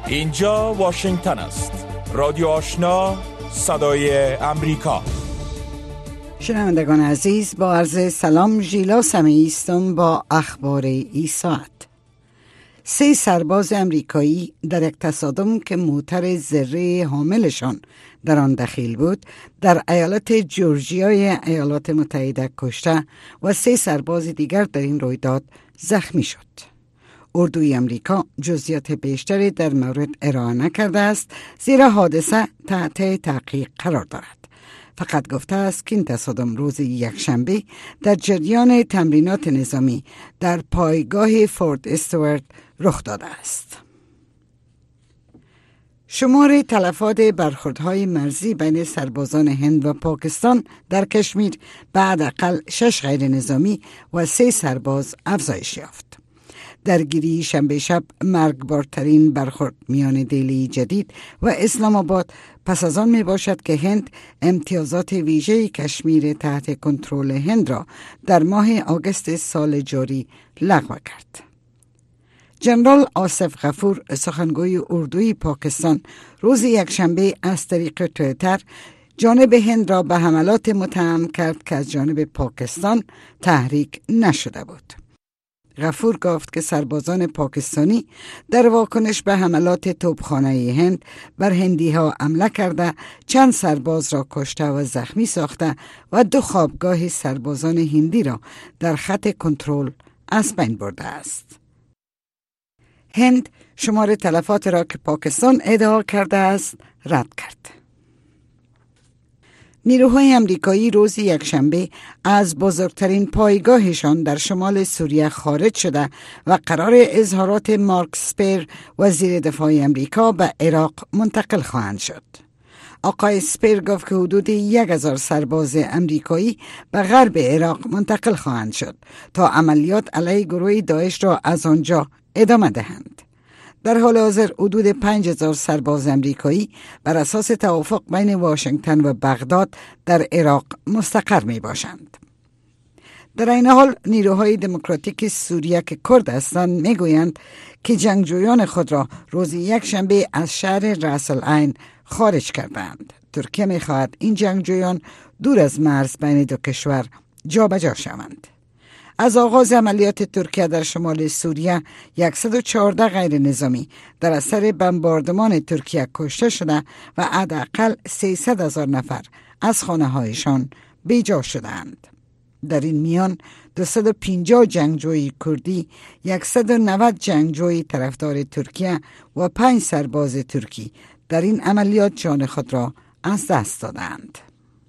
اینجا واشنگتن است. رادیو آشنا، صدای امریکا. شنوندگان عزیز، با عرض سلام، ژیلا سمیعی هستم با اخبار این ساعت. 3 سرباز امریکایی در یک تصادم که موتر ذره حاملشان در آن دخیل بود در ایالت جورجیای ایالات متحده کشته و 3 سرباز دیگر در این رویداد زخمی شد. اردوی امریکا جزئیات بیشتری در مورد ارائه نکرده است، زیرا حادثه تحت تحقیق قرار دارد. فقط گفته است که این تصادم روز یکشنبه در جریان تمرینات نظامی در پایگاه فورت استوارت رخ داده است. شمار تلفات برخوردهای مرزی بین سربازان هند و پاکستان در کشمیر به حداقل 6 غیر نظامی و 3 سرباز افزایش یافت. درگیری شنبه شب مرگبارترین برخورد میان دهلی جدید و اسلام آباد پس از آن می باشد که هند امتیازات ویژه کشمیر تحت کنترل هند را در ماه آگوست سال جاری لغو کرد. جنرال آصف غفور، سخنگوی اردوی پاکستان، روز یکشنبه از طریق توییتر جانب هند را به حملات متهم کرد که از جانب پاکستان تحریک نشده بود. غفور گفت که سربازان پاکستانی در واکنش به حملات توپخانه هند بر هندی ها حمله کرده، چند سرباز را کشته و زخمی ساخته و 2 خوابگاه سربازان هندی را در خط کنترل از بین برده است. هند شمار تلفات را که پاکستان ادعا کرده است رد کرد. نیروهای امریکایی روز یکشنبه از بزرگترین پایگاهشان در شمال سوریه خارج شده و قرار اظهارات مارک اسپر، وزیر دفاع امریکا، به عراق منتقل خواهند شد. آقای اسپر گفت که حدود 1000 سرباز امریکایی به غرب عراق منتقل خواهند شد تا عملیات علیه گروه داعش را از آنجا ادامه دهند. در حال حاضر حدود 5000 سرباز امریکایی بر اساس توافق بین واشنگتن و بغداد در عراق مستقر می باشند. در این حال نیروهای دموکراتیک سوریه که کرد هستند می گویند که جنگجویان خود را روز یکشنبه از شهر رأس العین خارج کردند. ترکیه می خواهد این جنگجویان دور از مرز بین دو کشور جابجا شوند. از آغاز عملیات ترکیه در شمال سوریه 114 غیر نظامی در اثر بمباردمان ترکیه کشته شده و حداقل 300,000 نفر از خانه هایشان بیجا شدند. در این میان 250 جنگجوی کردی، 190 جنگجوی طرفدار ترکیه و 5 سرباز ترکی در این عملیات جان خود را از دست دادند.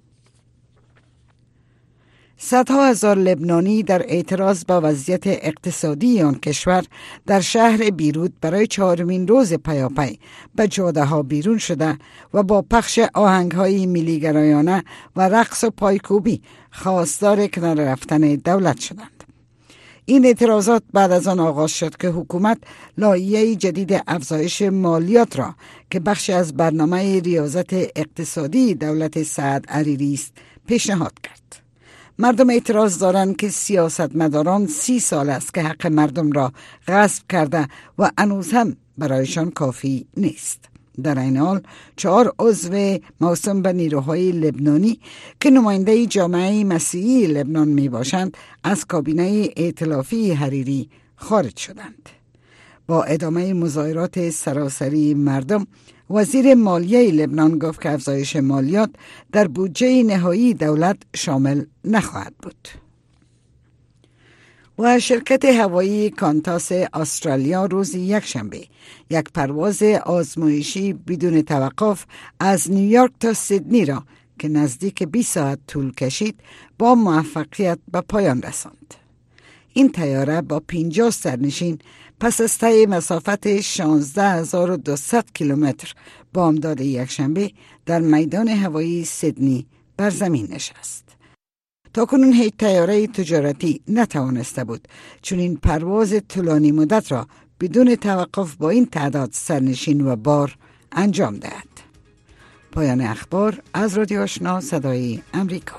صدها هزار لبنانی در اعتراض با وضعیت اقتصادی آن کشور در شهر بیروت برای 4مین روز پیاپی به جاده ها بیرون شده و با پخش آهنگ‌های ملی‌گرایانه و رقص و پایکوبی خواستار کنار رفتن دولت شدند. این اعتراضات بعد از آن آغاز شد که حکومت لایحه جدید افزایش مالیات را که بخشی از برنامه ریاضت اقتصادی دولت سعد حریری است پیشنهاد کرد. مردم اعتراض دارند که سیاستمداران 30 سال است که حق مردم را غصب کرده و هنوز هم برایشان کافی نیست. در این حال 4 عضو موسوم به نیروهای لبنانی که نماینده جامعه مسیحی لبنان می باشند از کابینه ائتلافی حریری خارج شدند. با ادامه مظاهرات سراسری مردم، وزیر مالیه لبنان گفت که افزایش مالیات در بودجه نهایی دولت شامل نخواهد بود. و شرکت هوایی کانتاس استرالیا روز یکشنبه یک پرواز آزمایشی بدون توقف از نیویورک تا سیدنی را که نزدیک 20 ساعت طول کشید با موفقیت به پایان رساند. این طیاره با 50 سرنشین پس از طی مسافت 16200 کیلومتر بامداد یکشنبه در میدان هوایی سیدنی بر زمین نشست. تاکنون هیچ طیاره تجارتی نتوانسته بود چون این پرواز طولانی مدت را بدون توقف با این تعداد سرنشین و بار انجام دهد. پایان اخبار از رادیو آشنا صدای امریکا.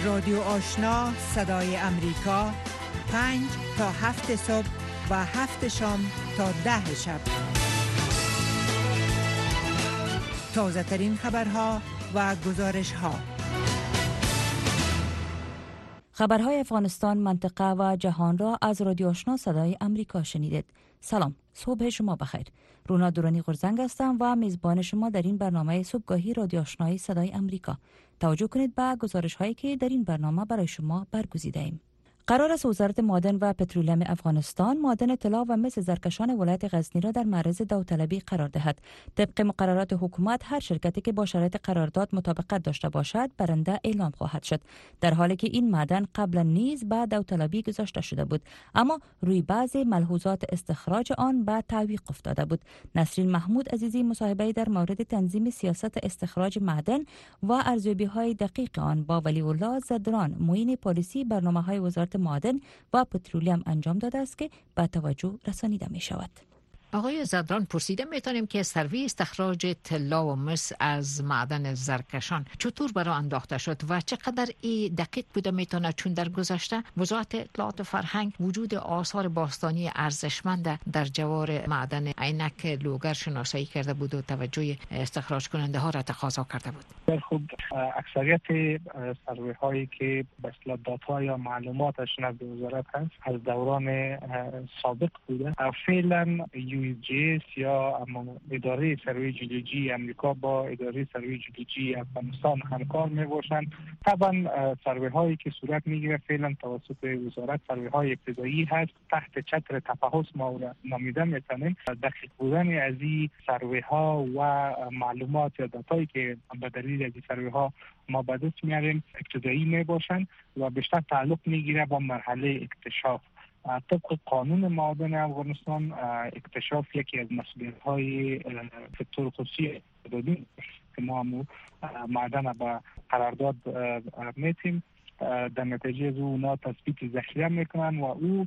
رادیو آشنا صدای امریکا 5 تا 7 صبح و 7 شام تا 10 شب. تازه ترین خبرها و گزارش ها. خبرهای افغانستان، منطقه و جهان را از رادیو آشنا صدای امریکا شنیدید. سلام، صبح شما بخیر. رونا دورانی غرزنگ هستم و میزبان شما در این برنامه صبحگاهی رادیو آشنای صدای امریکا. توجه کنید به گزارش هایی که در این برنامه برای شما برگزیده ایم. قرار است وزارت معدن و پترولیم افغانستان معدن طلا و مس زرکشان ولایت غزنی را در معرض داوطلبی قرار دهد. طبق مقررات حکومت هر شرکتی که با شرایط قرارداد مطابقت داشته باشد برنده اعلام خواهد شد، در حالی که این معدن قبلا نیز به داوطلبی گذاشته شده بود، اما روی بعضی ملحوظات استخراج آن به تعویق افتاده بود. نسرین محمود عزیزی مصاحبه در مورد تنظیم سیاست استخراج معدن و ارزیابی‌های دقیق آن با ولی الله زدران، معین پالیسی برنامه‌های وزارت معدن و پترولیم انجام داده است که به توجه رسانیده می شود. آقای زدران، پرسیده میتونیم که سروی استخراج طلا و مس از معدن زرکشان چطور برای انداخته شد و چقدر ای دقیق بوده میتونه، چون در گذشته وزارت اطلاعات و فرهنگ وجود آثار باستانی ارزشمند در جوار معدن عینک لوگر شناسایی کرده بود و توجه استخراج کننده ها را تقاضا کرده بود. خب اکثریت سروی هایی که به اصطلاح داتا یا معلوماتش نزد وزارت هست از دوران سابق بوده. فعلا USGS یا اداره سروی جیولوژی امریکا با اداره سروی جیولوژی افغانستان همکار می باشند. طبعا سروی هایی که صورت میگیره فعلا توسط وزارت سروی های ابتدایی هست، تحت چتر تفحص ما نامیده میتونیم. دقیق بودن از این سروی ها و معلومات یا داتایی که به دلیل از این سروی ها ما به دست میاریم ابتدایی می باشند و بیشتر تعلق میگیره با مرحله اکتشاف. طبق قانون معادن افغانستان اکتشاف یکی از مسئولیت‌های سکتور خصوصی دادیم که ما معدن به قرارداد میتیم. در نتیجه از اونا تثبیت ذخیره میکنن و او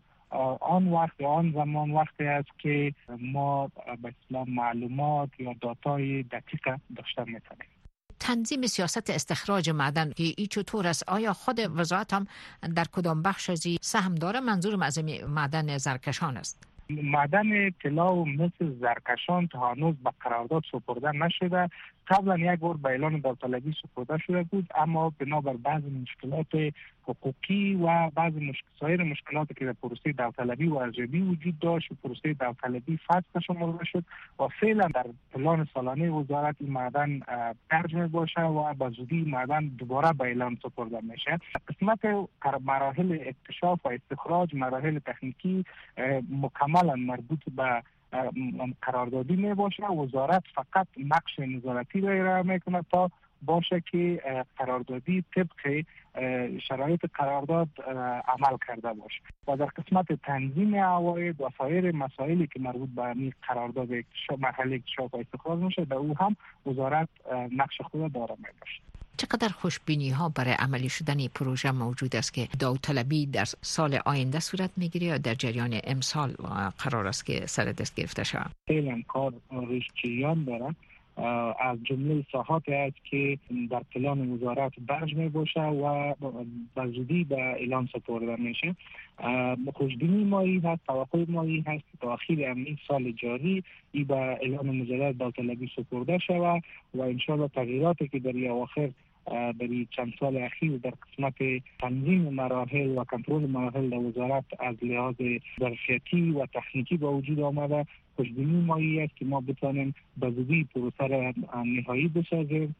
آن زمان وقتی است که ما به اصطلاح معلومات یا داتای دقیق داشته میتونیم. تنظیم سیاست استخراج معدن که ای چطور است؟ آیا خود وزارت هم در کدام بخش از این سهم داره؟ منظورم از معدن زرکشان است. معدن طلا و مس زرکشان تا هنوز به قرارداد سپرده نشده. قبلا یک بار به اعلان داوطلبی سپرده شده بود، اما بنابر بعضی مشکلات حقوقی و بعضی سایر مشکلاتی که در پروسه داوطلبی و ارزیابی وجود داشت، پروسه داوطلبی فسخ شمرده شد و فعلا در پلان سالانه وزارت این معدن درج باشه و به زودی معدن دوباره به اعلان سپرده میشه. قسمت مراحل اکتشاف و استخراج، مراحل تکنیکی مکملا مربوط به قراردادی می باشه. وزارت فقط نقش نظارتی را ارائه میکنه تا باشه که قراردادی طبق شرایط قرارداد عمل کرده باشه و در قسمت تنظیم عواید و سایر مسائلی که مربوط به این قرارداد مرحله اکتشاف و استخراج میشه در او هم وزارت نقش خود داره می باشه. چقدر خوشبینی ها برای عملی شدن این پروژه موجود است که داوطلبی در سال آینده صورت میگیره یا در جریان امسال قرار است که سر دست گرفته شود؟ فعلا کار روش جریان داره. از جمله ساحاتی است که در پلان وزارت درج می باشه و به زودی به اعلان سپرده میشه. خوشبینی مایی هست، توقع مایی هست که تا اخیر این سال جاری ای به اعلان مجدد داوطلبی سپرده شود و انشاءالله تغییراتی که در اواخر در چند سال اخیر در قسمت تنظیم مراحل و کنترل مراحل در وزارت از لحاظ ظرفیتی و تکنیکی با وجود آمده، خوشبینی مایی است که ما بتوانیم به زودی پروسه را نهایی بسازیم.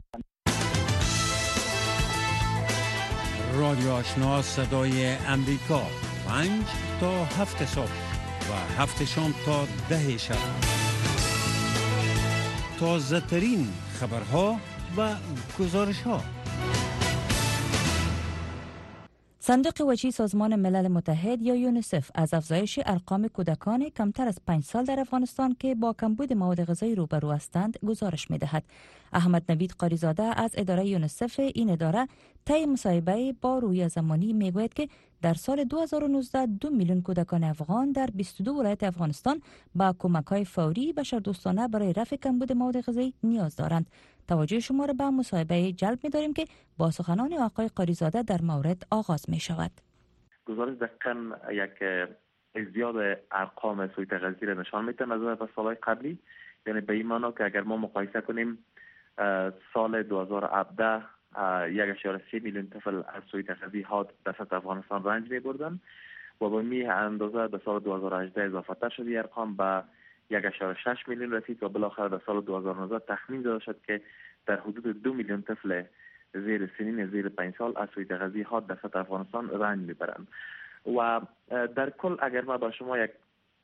رادیو آشنا صدای امریکا 5 تا 7 صبح و 7 شام تا 10 شب. تازه ترین خبرها و گزارش ها. صندوق وجهی سازمان ملل متحد یا یونیسف از افزایش ارقام کودکان کمتر از 5 سال در افغانستان که با کمبود مواد غذایی روبرو هستند گزارش می‌دهد. احمد نوید قاریزاده از اداره یونیسف این اداره طی مصاحبه با رویا زمانی میگوید که در سال 2019 2 میلیون کودکان افغان در 22 ولایت افغانستان با کمک‌های فوری بشردوستانه برای رفع کمبود مواد غذایی نیاز دارند. توجه شما را به مصاحبه جلب می‌داریم که با سخنان آقای قاریزاده در مورد آغاز می‌شود. گزارش دقیقاً یک ازدیاد ارقام سوی تغذیه را نشان میده نظر به سالهای قبلی. یعنی به این معنا که اگر ما مقایسه کنیم سال 2017 1.3 میلیون طفل از سوی تغذیه حاد در سطح افغانستان رنج می‌بردند و به می اندازه در سال 2018 اضافه تر شد ارقام به 1.6 میلیون رسید و بالاخره در سال 2019 تخمین داده شد که در حدود 2 میلیون طفل زیر سنین زیر 5 سال از سوی تغذیه حاد در سطح افغانستان رنج می‌برند. و در کل اگر ما با شما یک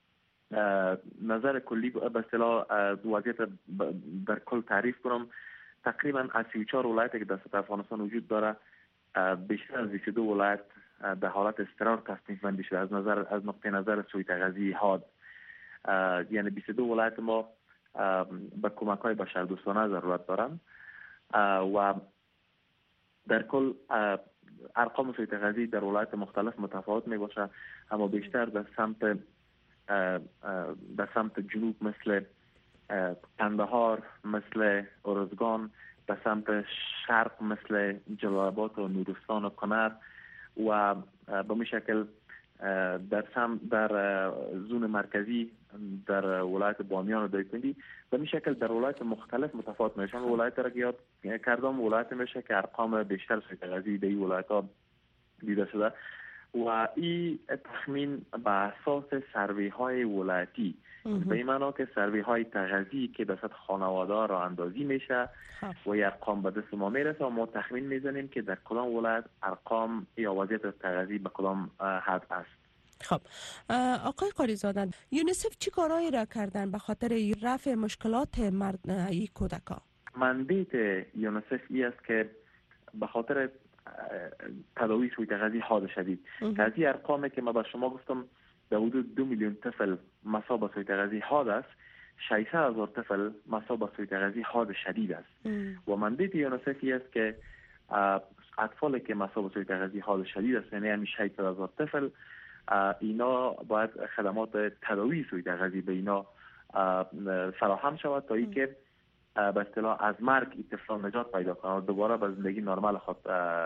نظر کلی به اصطلاح وضعیت در کل تعریف کنم، تقریبا از 34 ولایتی که در سطح افغانستان وجود داره بیشتر از 22 ولایت در حالت اضطرار تصنیف بندی شده از نقطه نظر سوی تغذیه حاد. یعنی 22 ولایت ما به کمک‌های بشردوستانه ضرورت دارند و در کل ارقام سوی تغذیه در ولایت مختلف متفاوت می باشه، اما بیشتر در سمت جنوب مثل قندهار، مثل ارزگان، در سمت شرق مثل جلال آباد و نورستان و کنر و به می شکل در زون مرکزی در ولایت بامیان و دایکنډي به می شکل در ولایت مختلف متفاوت میشن. ولایت را یاد کردم ولایت میشه که ارقام بیشتر سوی تغذیه در این ولایت ها دیده شده و این تخمین به اساس سروی های ولایتی به این معنا که سروی های تغذیه که در سطح خانواده را اندازی میشه و ارقام به دست ما میرسه و ما تخمین میزنیم که در کدام ولایت ارقام یا وضعیت تغذیه به کدام حد است. خب آقای قاریزاده، یونیسف چی کارهایی را کردن به خاطر رفع مشکلات این کودکان؟ مندیت یونیسف ای است که به خاطر تداوی سوی تغذیه حاد شدید که از این ارقامی که ما به شما گفتم در حدود 2 میلیون طفل مصاب به سوی تغذیه حاد است، 600,000 طفل مصاب به سوی تغذیه حاد شدید است و مندیت یونیسف ای است که اطفالی که مصاب به سوی تغذیه حاد شدید است، یعنی 600,000 طفل، اینا باید خدمات تداوی سوی تغذیه به اینا فراهم شود تا اینکه به اصطلاح از مرگ این طفلان نجات پیدا کنند و دوباره به زندگی نرمال خود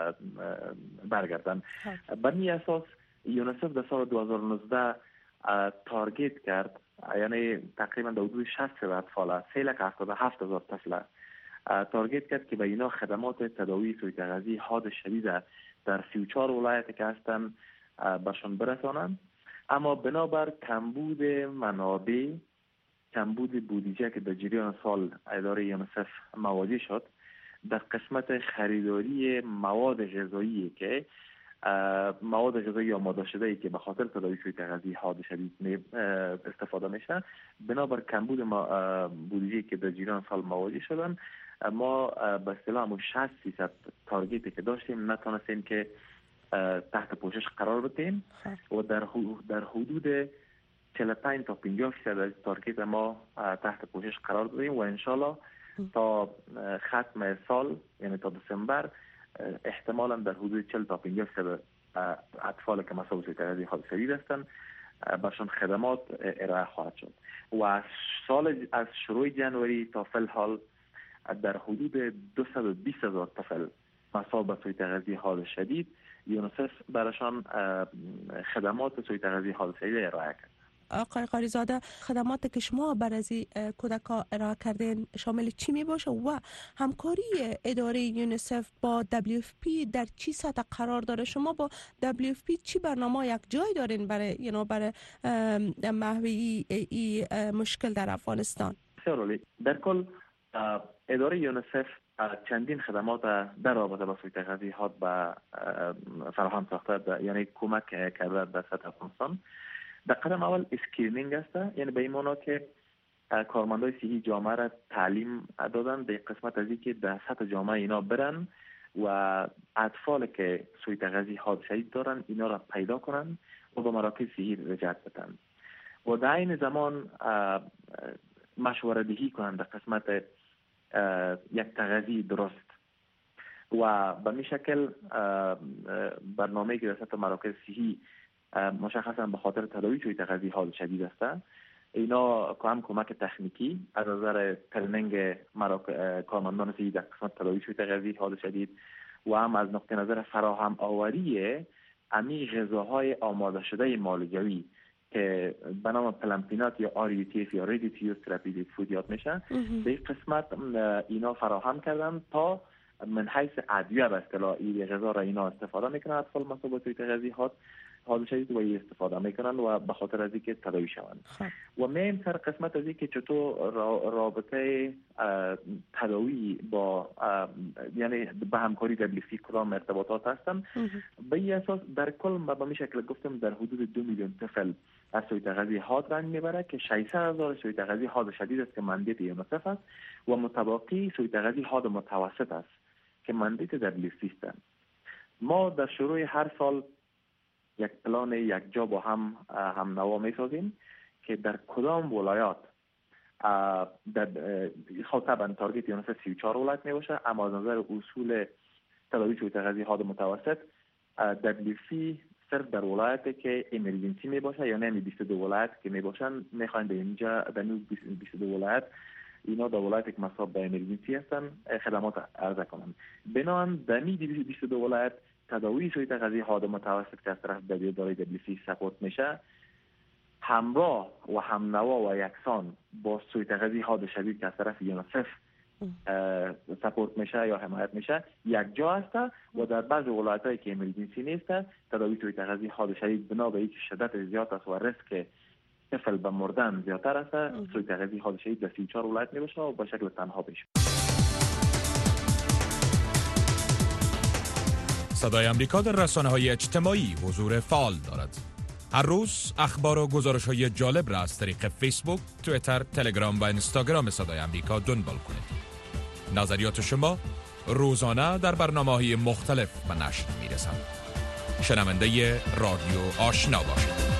برگردن. بر این اساس یونیسف در سال 2019 تارگت کرد، یعنی تقریبا در حدود 60 اطفال 377,000 طفل تارگت کرد که به اینا خدمات تداوی سوی تغذیه حاد شدید در 34 ولایت که هستند برشان برسانند. اما بنابر کمبود منابع، کمبود بودجه که در جریان سال اداره یونیسف مواجه شد در قسمت خریداری مواد غذایی که مواد غذایی آماده شده ای که به خاطر تداوی سوی تغذیه حاد شدید استفاده میشه، بنابر کمبود بودجه که در جریان سال مواجه شدن، ما به اصطلاح 60% تارگتی که داشتیم نتونستیم که تحت پوشش قرار بدیم و در حدود 45 تا 50% از تارگت ما تحت پوشش قرار دادیم و انشالله تا ختم سال یعنی تا دسامبر احتمالا در حدود 40 تا 50% اطفال که مصاب به تغذیه حاد شدید هستند برشان خدمات ارائه خواهد شد و از شروع جنوری تا فی الحال در حدود 220,000 طفل مصاب به تغذیه حاد شدید یونیسف برشان خدمات سوی تغذیه حاد شدید ارائه کرد. آقای قاریزاده، خدمات که شما برای کودکان ارائه کردین شامل چی می باشه و همکاری اداره یونیسف با WFP در چی سطح قرار داره؟ شما با WFP چی برنامه یک جای دارین برای محو این مشکل در افغانستان؟ در کل اداره یونیسف چندین خدمات در رابطه با سوی تغذیه حاد به فراهم ساخته، یعنی کمک کرده در سطح افغانستان. در قدم اول اسکرینینگ است، یعنی به این معنا که کارمندای صحی جامعه را تعلیم دادن به قسمت از اینکه در سطح جامعه اینا برن و اطفال که سوی تغذیه حاد شدید دارن اینا را پیدا کنن و به مراکز صحی رجوع بدن و در این زمان مشوره دهی کنن در قسمت یک تغذیه درست و به می شکل برنامه که در سطح مراکز صحی مشخصا به خاطر تداوی سوی تغذیه حاد شدید است اینا هم کمک تکنیکی از نظر ترنینگ کارمندان سید در قسمت تداوی شوی غذایی حاد شدید و هم از نقطه نظر فراهم آوری امی غذاهای آماده شده معالجوی که به نام پلمپینات یا RUTF یا Ready to Use Therapeutic Food یاد میشه، به این قسمت اینا فراهم کردن تا من حیث ادویه به اصطلاح این غذا را اینا استفاده میکنن اطفال مصاب به سوء تغذیه حاد شدید و این استفاده میکنن و به خاطر از اینکه تداوی شوند. و میم سر قسمت از اینکه چطور رابطه تداوی با یعنی به همکاری WFP کدام ارتباطات هستن، به این اساس در کل به این شکل گفتم در حدود 2 میلیون طفل از سوء تغذیه حاد رنج میبره که 600,000 سوء تغذیه حاد شدید است که مندیت یونیسف است و متبقی سوء تغذیه حاد متوسط است که مندیت WFP است. ما در شروع هر سال یک پلان یک جا با هم نوا میسازیم که در کدام ولایات در طبعا تارگت یونیسف 34 ولایت می باشه، اما از نظر اصول تداوی سوء تغذیه حاد متوسط WFP صرف در ولایتی که امرجنسی می باشه یا نمی 22 ولایت که می باشن میخواین به اینجا در 22 ولایت اینا در ولایتی که مصاب به امرجنسی هستن خدمات عرضه کنن. بنابراین در 22 ولایت تداوی سوء تغذیه حاد متوسط که از طرف WFP سپورت میشه همراه و همنوا و یکسان با سوء تغذیه حاد شدید که از طرف یونیسف سپورت میشه یا حمایت میشه یک جا است و در بعض ولایت‌هایی که امرجنسی نیست تداوی سوء تغذیه حاد شدید بنا به اینکه شدت زیاد است و ریسک طفل به مردن زیادتر است سوء تغذیه حاد شدید در 34 ولایت میباشه و به شکل تنها بشه. صدای امریکا در رسانه‌های اجتماعی حضور فعال دارد. هر روز اخبار و گزارش‌های جالب را از طریق فیسبوک، توییتر، تلگرام و اینستاگرام صدای امریکا دنبال کنید. نظریات شما روزانه در برنامه‌های مختلف به نشر می‌رسد. شنونده رادیو آشنا باشید.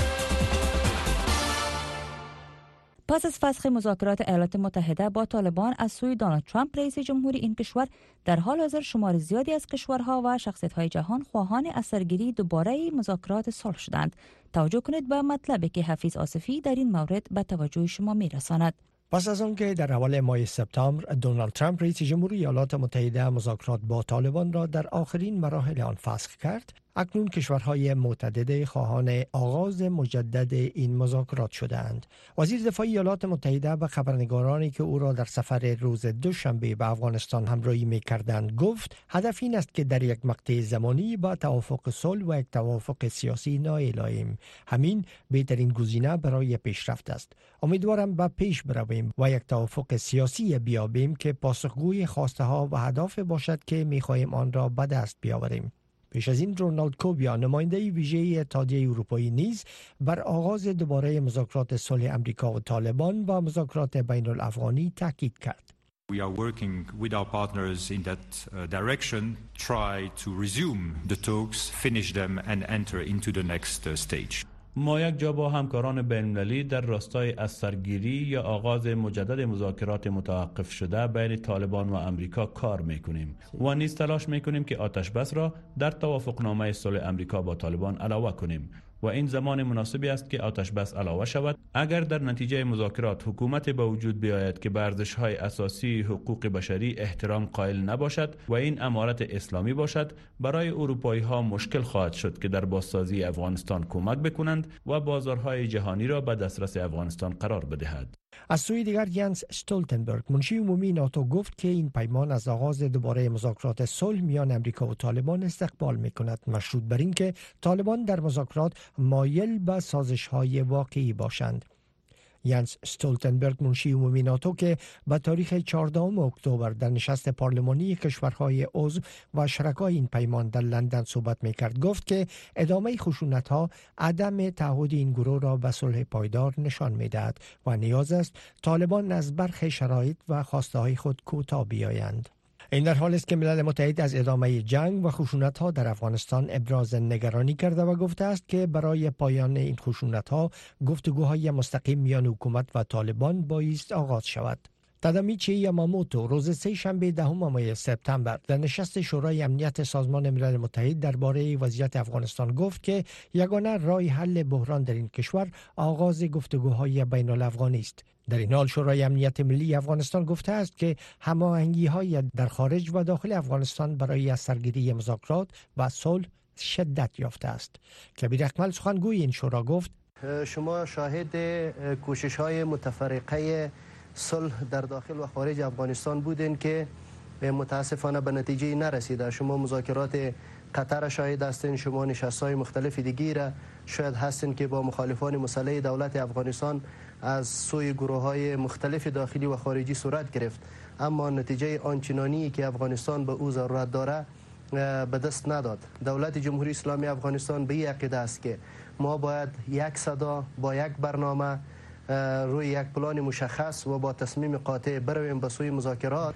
پس از فسخ مذاکرات ایالات متحده با طالبان از سوی دونالد ترامپ رئیس جمهوری این کشور، در حال حاضر شمار زیادی از کشورها و شخصیت‌های جهان خواهان اثرگیری دوباره مذاکرات صلح شدند. توجه کنید به مطلبی که حفیظ آصفی در این مورد به توجه شما می‌رساند. پس از آنکه در اول ماه سپتامبر دونالد ترامپ رئیس جمهوری ایالات متحده مذاکرات با طالبان را در آخرین مراحل آن فسخ کرد، اکنون کشورهای متعدد خواهان آغاز مجدد این مذاکرات شدند. وزیر دفاع ایالات متحده به خبرنگارانی که او را در سفر روز دوشنبه به افغانستان همراهی می‌کردند گفت هدف این است که در یک مقطع زمانی با توافق صلح و یک توافق سیاسی نائل آییم. همین بهترین گزینه برای پیشرفت است. امیدوارم به پیش برویم و یک توافق سیاسی بیابیم که پاسخگوی خواسته ها و اهداف باشد که می‌خواهیم آن را به دست بیاوریم. پیش از این رونالد کوبیا نماینده ویژه اتحادیه اروپایی نیز بر آغاز دوباره مذاکرات صلح امریکا و طالبان و مذاکرات بین الافغانی تاکید کرد. We are working with our partners in that direction, try to resume the talks, finish them and enter into the next stage. ما یک جا با همکاران بین‌المللی در راستای اثرگیری یا آغاز مجدد مذاکرات متوقف شده بین طالبان و امریکا کار میکنیم و نیز تلاش میکنیم که آتش بس را در توافقنامه صلح امریکا با طالبان علاوه کنیم و این زمان مناسبی است که آتش بس علاوه شود اگر در نتیجه مذاکرات حکومت به وجود بیاید که به ارزش‌های اساسی حقوق بشری احترام قائل نباشد و این امارت اسلامی باشد. برای اروپایی‌ها مشکل خواهد شد که در بازسازی افغانستان کمک بکنند و بازارهای جهانی را به دسترس افغانستان قرار بدهد. از سوی دیگر ینس استولتنبرگ منشی عمومی ناتو گفت که این پیمان از آغاز دوباره مذاکرات صلح میان امریکا و طالبان استقبال میکند، مشروط بر این که طالبان در مذاکرات مایل به سازش‌های واقعی باشند. ینس استولتنبرگ منشی عمومی ناتو که به تاریخ 14 اکتبر در نشست پارلمانی کشورهای عضو و شرکای این پیمان در لندن صحبت میکرد گفت که ادامه خشونت‌ها عدم تعهد این گروه را به صلح پایدار نشان میدهد و نیاز است طالبان از برخی شرایط و خواسته‌های خود کوتاه بیایند. این در حالی است که ملل متحد از ادامه جنگ و خشونت‌ها در افغانستان ابراز نگرانی کرده و گفته است که برای پایان این خشونت‌ها گفتگوهای مستقیم میان حکومت و طالبان بایست آغاز شود. تادامیچی یاماموتو روز سه شنبه دهم ماه سپتامبر در نشست شورای امنیت سازمان ملل متحد درباره وضعیت افغانستان گفت که یگانه راه حل بحران در این کشور آغاز گفتگوهای بین الافغانی است. در این حال شورای امنیت ملی افغانستان گفته است که هماهنگی‌های در خارج و داخل افغانستان برای سرگیری مذاکرات و صلح شدت یافته است. کبیر اکمل سخنگوی این شورا گفت شما شاهد کوشش‌های متفرقه صلح در داخل و خارج افغانستان بودین که متاسفانه به نتیجه نرسیده. شما مذاکرات قطر شاهد هستین، شما نشست‌های مختلف دیگه را شاید هستین که با مخالفان مسلح دولت افغانستان از سوی گروه‌های مختلف داخلی و خارجی صورت گرفت، اما نتیجه آنچنانی که افغانستان به او ضرورت داره به دست نداد. دولت جمهوری اسلامی افغانستان به این عقیده است که ما باید یک صدا با یک برنامه روی یک پلان مشخص و با تصمیم قاطع برویم به سوی مذاکرات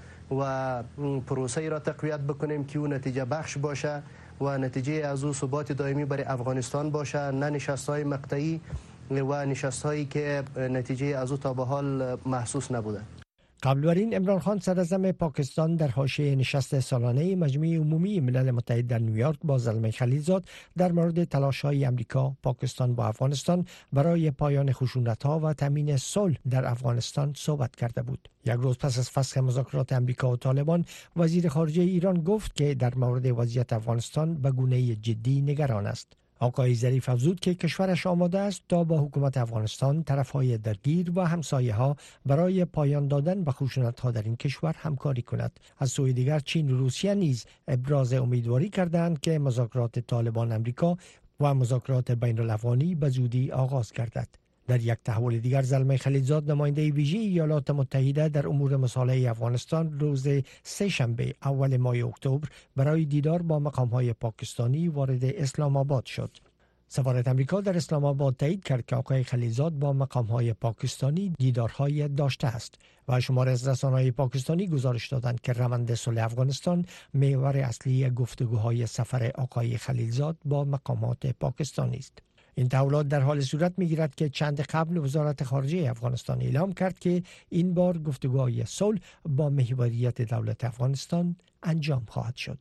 و پروسه را تقویت بکنیم که اون نتیجه بخش باشه و نتیجه از او ثبات دائمی برای افغانستان باشه، نه نشست‌های مقطعی و نشست‌هایی که نتیجه از او تا به حال محسوس نبوده. قبل بر این عمران خان صدراعظم پاکستان در حاشیه نشست سالانه مجمع عمومی ملل متحد در نیویورک با زلمه خلیلزاد در مورد تلاش‌های امریکا، پاکستان با افغانستان برای پایان خشونت‌ها و تامین صلح در افغانستان صحبت کرده بود. یک روز پس از فسخ مذاکرات امریکا و طالبان، وزیر خارجه ایران گفت که در مورد وضعیت افغانستان به گونه جدی نگران است. آقای ظریف افزود که کشورش آماده است تا با حکومت افغانستان، طرفهای درگیر و همسایه‌ها برای پایان دادن به خشونت‌ها در این کشور همکاری کند. از سوی دیگر چین و روسیه نیز ابراز امیدواری کردند که مذاکرات طالبان امریکا و مذاکرات بین الافغانی به زودی آغاز گردد. در یک تحول دیگر، زلمه خلیلزاد نماینده ویژه ایالات متحده در امور مصالحه افغانستان روز سه شنبه اول ماه اکتبر برای دیدار با مقام‌های پاکستانی وارد اسلام آباد شد. سفارت امریکا در اسلام آباد تایید کرد که آقای خلیلزاد با مقام‌های پاکستانی دیدارهای داشته است و شمار از رسانه‌های پاکستانی گزارش دادند که روند صلح افغانستان محور اصلی گفتگوهای سفر آقای خلیلزاد با مقامات پاکستانی است. این تحولات در حال صورت می‌گیرد که چند قبل وزارت خارجه افغانستان اعلام کرد که این بار گفتگوهای صلح با محوریت دولت افغانستان انجام خواهد شد.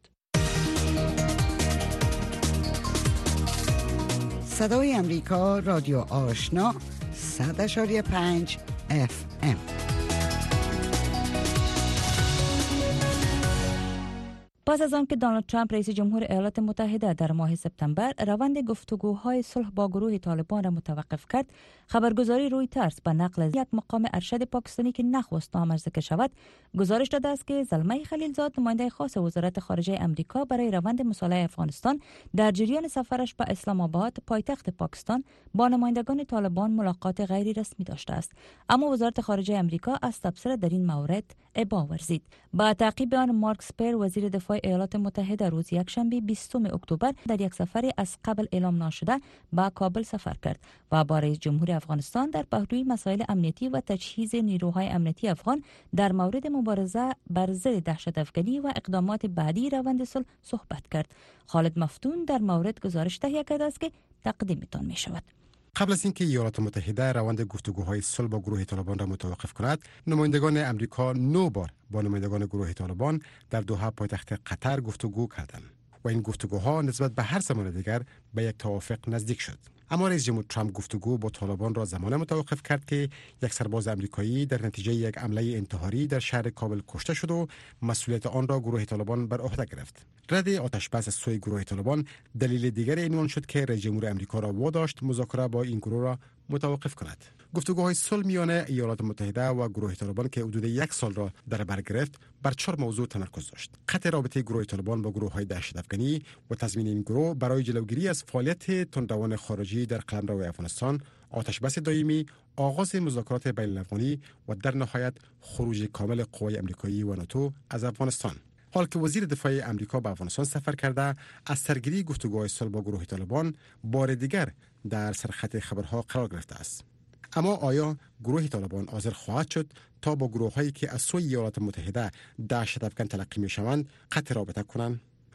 صدای امریکا، رادیو آشنا، 100.5 FM. پس از آنکه دونالد ترامپ رئیس جمهور ایالات متحده در ماه سپتامبر روند گفتگوهای صلح با گروه طالبان را متوقف کرد، خبرگزاری رویترز به نقل از یک مقام ارشد پاکستانی که نخواست نام ذکر شود گزارش داده است که زلمه خلیلزاد، نماینده خاص وزارت خارجه امریکا برای روند مصالحه افغانستان، در جریان سفرش به اسلام آباد، پایتخت پاکستان، با نمایندگان طالبان ملاقات غیر رسمی داشته است. اما وزارت خارجه امریکا از تبصره در این مورد ابا ورزید. با تعقیب آن، مارک اسپر، وزیر دفاع ایالات متحده، روز یکشنبه 20 اکتبر در یک سفر از قبل اعلام نشده به کابل سفر کرد و با رئیس جمهور افغانستان در پهلوی مسائل امنیتی و تجهیز نیروهای امنیتی افغان در مورد مبارزه بر ضد دهشت افکنی و اقدامات بعدی روند صلح صحبت کرد. خالد مفتون در مورد گزارش تهیه کرده است که تقدیمتان می شود. قبل از اینکه ایالات متحده روند گفتگوهای صلح با گروه طالبان را متوقف کند، نمایندگان امریکا 9 بار با نمایندگان گروه طالبان در دوحه پایتخت قطر گفتگو کردند و این گفتگوها نسبت به هر زمان دیگر به یک توافق نزدیک شد. اما رئیس جمهور ترامپ گفتگو با طالبان را زمانه متوقف کرد که یک سرباز آمریکایی در نتیجه یک حمله انتحاری در شهر کابل کشته شد و مسئولیت آن را گروه طالبان بر عهده گرفت. رد آتش بس از سوی گروه طالبان دلیل دیگری عنوان شد که رئیس جمهور آمریکا را واداشت مذاکره با این گروه را متوقف کند. گفتگوهای صلح میان ایالات متحده و گروه طالبان که حدود یک سال را در بر گرفت، بر 4 موضوع تمرکز داشت: قطع رابطه گروه طالبان با گروه‌های دهشت افغانی و تضمین این گروه برای جلوگیری از فعالیت تندروان خارجی در قلمرو افغانستان، آتش بس دائمی، آغاز مذاکرات بین الافغانی و در نهایت خروج کامل قوای آمریکایی و ناتو از افغانستان. حال که وزیر دفاع آمریکا به افغانستان سفر کرده، از سرگیری گفتگوهای صلح با گروه طالبان بار دیگر در سرخط خبرها قرار گرفته است. اما آیا گروه طالبان حاضر خواهد شد تا با گروه‌هایی که از سوی ایالات متحده دهشت افکن تلقی می‌شوند قطع رابطه کنند؟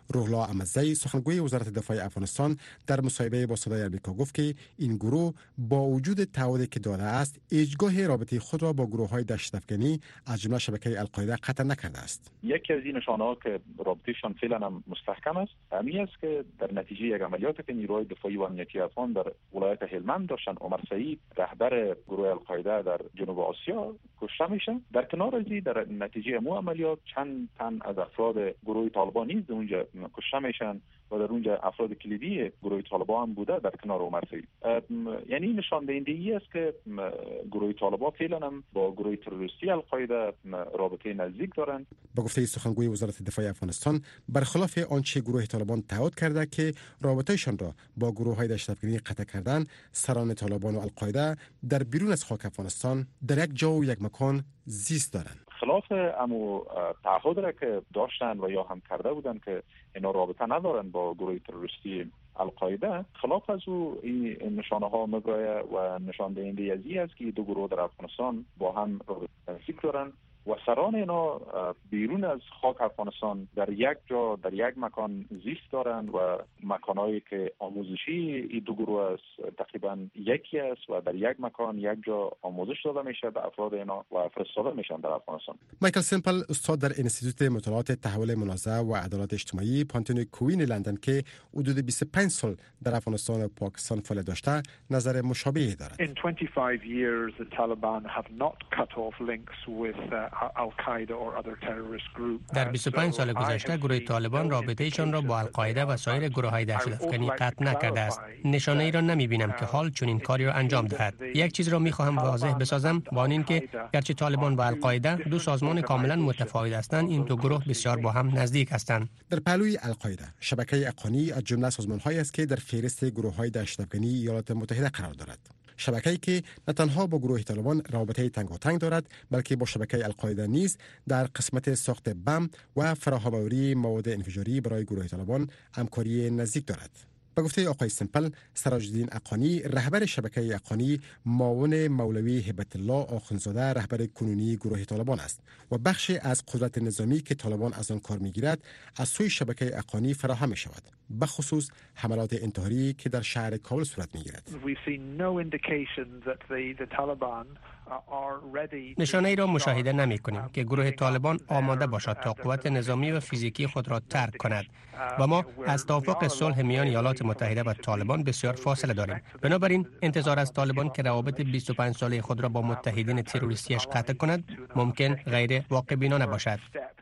روح‌الله احمدزی سخنگوی وزارت دفاع افغانستان در مصاحبه با صدای آمریکا گفت که این گروه با وجود تعهدی که داده است هیچگاه رابطه خود را با گروه‌های دهشت‌افکنی از جمله شبکه القاعده قطع نکرده است. یکی از این نشانه‌ها که رابطه‌شان فعلا هم مستحکم است همین است که در نتیجه یک عملیاتی که نیروهای دفاعی و امنیتی افغان در ولایت هلمند داشتن، عمر سعید رهبر گروه القاعده در جنوب آسیا کشته میشن. در کنار از در نتیجه مو عملیات چند تن از افراد گروه طالبان نیز اونجا کشته میشن و در اونجا افراد کلیدی گروه طالبان هم بوده در کنار عمر سعید. یعنی نشان دهنده ای است که گروه طالبان فعلا هم با گروه تروریستی القاعده رابطه نزدیک دارند. با گفته سخنگوی وزارت دفاع افغانستان، برخلاف آنچه گروه طالبان تعهد کرده که رابطهشان را با گروه‌های دهشت‌افکنی قطع کردن، سران طالبان و القاعده در بیرون از خاک افغانستان در یک جا و یک مکان زیست دارند. خلاف امو تعهد را که داشتن و یا هم کرده بودن که اینا رابطه ندارن با گروه تروریستی القاعده، خلاف از او این نشانه ها مبرایه و نشان دهنده از این است که دو گروه در افغانستان با هم رابطه نزدیک دارن و سران اینا بیرون از خاک افغانستان در یک جا در یک مکان زیست دارند و مکانهایی که آموزشی این دو گروه است تقریبا یکی است و در یک مکان یک جا آموزش داده میشه به افراد اینا و فرستاده میشن در افغانستان. مایکل سیمپل، استاد در انستیتوت مطالعات تحول منازعه و عدالت اجتماعی پانتون کوین لندن که حدود 25 سال در افغانستان و پاکستان فعالیت داشته، نظر مشابهی دارد. In 25 years the Taliban have not cut off links with در 25 سال گذشته گروه طالبان رابطه‌شان را با القاعده و سایر گروه‌های دهشت‌افکنی قطع نکرده است. نشانه ای را نمی‌بینم که حال چنین کاری را انجام دهد. یک چیز را می‌خواهم واضح بسازم، با آن اینکه گرچه طالبان و القاعده دو سازمان کاملا متفاوت هستند، این دو گروه بسیار با هم نزدیک هستند. در پهلوی القاعده شبکه اقانی از جمله سازمان‌هایی است که در فهرست گروه‌های دهشت‌افکنی ایالات متحده قرار دارد. شبکه‌ای که نه تنها با گروه طالبان رابطه تنگاتنگ دارد، بلکه با شبکه القاعده نیز در قسمت ساخت بم و فراهم‌آوری مواد انفجاری برای گروه طالبان همکاری نزدیک دارد. با گفته آقای سمپل، سراج الدین اقانی رهبر شبکه اقانی معاون مولوی هبت الله آخوندزاده رهبر کنونی گروه طالبان است و بخشی از قدرت نظامی که طالبان از آن کار می‌گیرد از سوی شبکه اقانی فراهم می‌شود، به خصوص حملات انتحاری که در شهر کابل صورت می‌گیرد. نشانه ای را مشاهده نمی کنیم که گروه طالبان آماده باشد تا قوت نظامی و فیزیکی خود را ترک کند و ما از توافق صلح میان ایالات متحده و طالبان بسیار فاصله داریم. بنابراین انتظار از طالبان که روابط 25 ساله خود را با متحدین تروریستیش قطع کند ممکن غیر واقع بینانه باشد.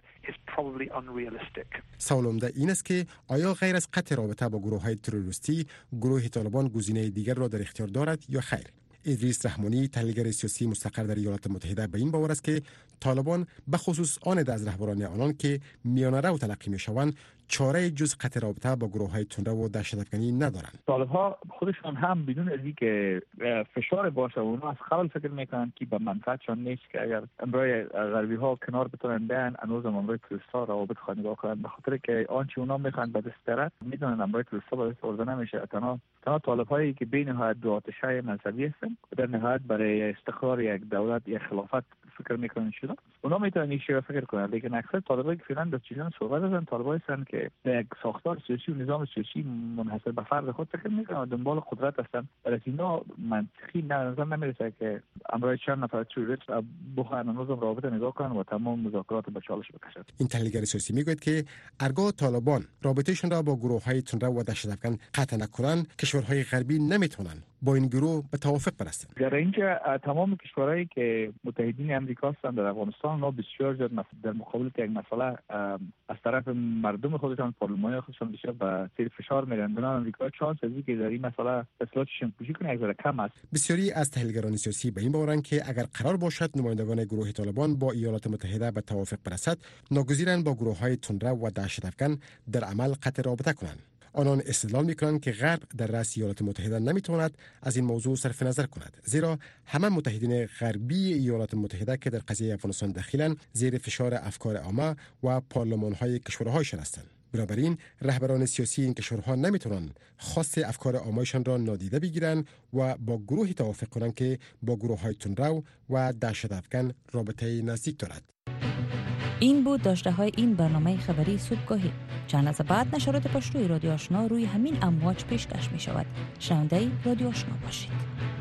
سوال عمده این است که آیا غیر از قطع رابطه با گروه‌های تروریستی، گروه طالبان گزینه دیگر را در اختیار دارد یا خیر؟ ادریس رحمانی، تحلیلگر سیاسی مستقر در ایالات متحده، به این باور است که طالبان به خصوص آن از رهبران آنان که میانه‌رو تلقی می‌شوند چاره جز قطع رابطه با گروه‌های تندرو و دهشت‌افکنی ندارند. طالب‌ها خودشان هم بدون از اینکه فشار باشه و اونها از قبل فکر میکنند که به منفعتشان نیست که اگر امروی غربی‌ها کنار بتونن بیان هنوز هم امروی کریستا روابط خود نگاه کنند، به خاطر که آنچه اونها میخوان به دست دارد میدونن امروی کریستا به دست آورده نمیشه. تنها طالب‌هایی که بین نهایت دو آتش‌های مذهبی هستند در نهایت برای استقرار یک دولت یک خلافت فکر میکنن شده اونا میتونن این شیوه فکر کنن، لیکن اکثر طالبایی که فعلا در چیزان صحبت هستن طالبایی هستن که در یک ساختار سیاسی و نظام سیاسی منحصر به فرد خود فکر میکنن و دنبال قدرت هستن. برای اینا منطقی نظر نمیرسه که امروز چند نفر تروریست بخوان نظام رابطه نگاه کنن و تمام مذاکرات به چالش بکشن. این تحلیلگر سیاسی میگوید که ارگاه طالبان رابطهشون را با گروه‌های تندرو و دهشت‌افکن قطع نکنن، کشورهای غربی نمیتونن با این گروه به توافق برسند. در اینجا تمام کشورهایی که متحدین آمریکا هستند در افغانستان نا بسیار زیاد در مقابل یک مسئله از طرف مردم خودشان پارلمان خودشان بسیار به زیر فشار میرن. بنابراین آمریکا چانس از اینکه در این مسئله اصلاحاتشون کوشش کنه یک کم است. بسیاری از تحلیلگران سیاسی به این باورند که اگر قرار باشد نمایندگان گروه طالبان با ایالات متحده به توافق برسد، ناگزیرند با گروه‌های تندرو و دهشت‌افکن در عمل قطع رابطه کنند. آنان استدلال می‌کنند که غرب در رأس ایالات متحده نمی‌تواند از این موضوع صرف نظر کند، زیرا همه متحدین غربی ایالات متحده که در قضیه افغانستان دخیلند زیر فشار افکار عامه و پارلمان‌های کشورهایشان هستند. بنابراین رهبران سیاسی این کشورها نمی‌توانند خواست افکار عامه‌شان را نادیده بگیرند و با گروهی توافق کنند که با گروه‌های تندرو و دهشت‌افکن رابطه نزدیک دارد. این بود داشته های این برنامه خبری صبحگاهی. چند لحظه بعد نشرات پشتوی رادیو آشنا روی همین امواج پیشکش می شود. شنونده رادیو آشنا باشید.